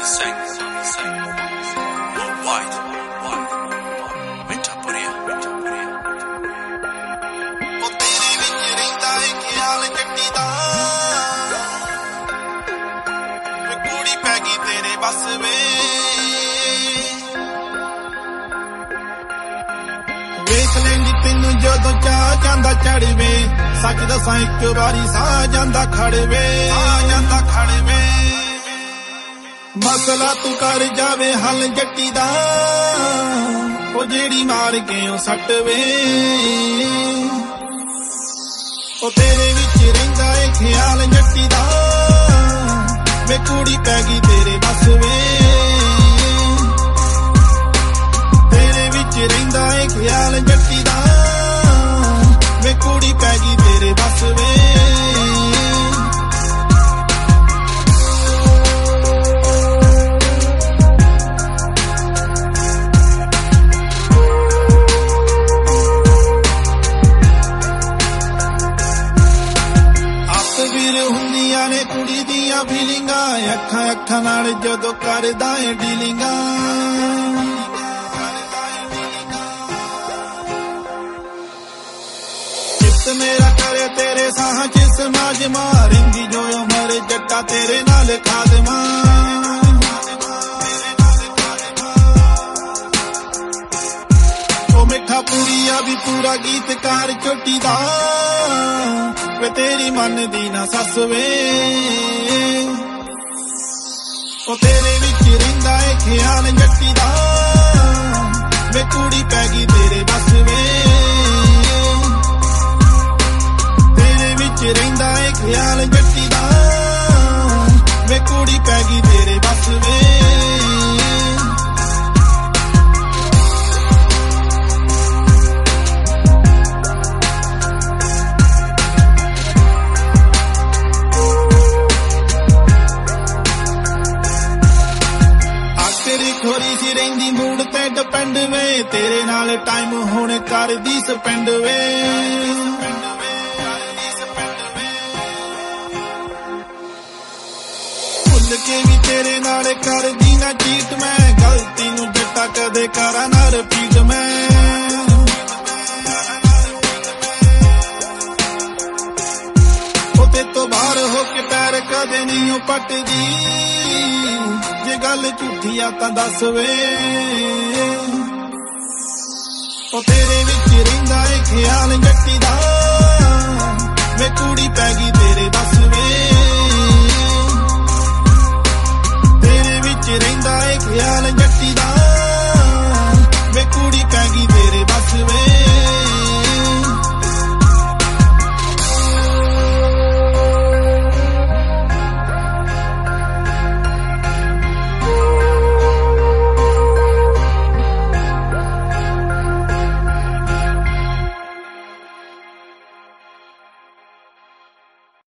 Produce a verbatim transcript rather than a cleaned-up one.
बस वे वेख लेंगी तेनू जदों चाह जांदा चढ़वे सच दसां एक बारी सा जांदा खड़वे आ जांदा खड़वे मसला तू कर जावे हल जट्टी दा ओ जेड़ी मार के ओ सटवे ओ तेरे विच रहिंदा ए ख्याल जट्टी दा वे कुड़ी पै गई तेरे बस वे तेरे विच रहिंदा ए ख्याल जट्टी दा वे कुड़ी पै गई तेरे बस वे कुड़ी दिया फीलिंगा अखा अखा नाल जदों करदा है डीलिंगा चित मेरा करे तेरे साह च समाज मारेंगी जो उमर जट्टा तेरे नाल खादमा ओ मिठा पूरिया भी पूरा गीतकार चोटी दा वे तेरी मन दी ना सस वे ओ तेरे विच रहिंदा ए ख्याल जट्टी दा वे कुड़ी पै गई तेरे बस वे तेरे विच रहिंदा ए ख्याल जट्टी दा वे कुड़ी पै गई तेरे बस वे खोरी सी रहिंदी मूड ते डिपेंड वे तेरे नाल टाइम हुण कर दी स्पेंड वे भुल के भी तेरे नाल कर दी ना चीट मैं गलती नू जट्टा कदे करा ना रिपीट मैं ओते तो बाहर हो के पैर कदे नहीं पटदी जे गल झूठी आ तां दस वे ओ तेरे विच रहिंदा ए ख्याल जट्टी दा वे कुड़ी पै गई तेरे बस वे तेरे विच रहिंदा ए ख्याल जट्टी दा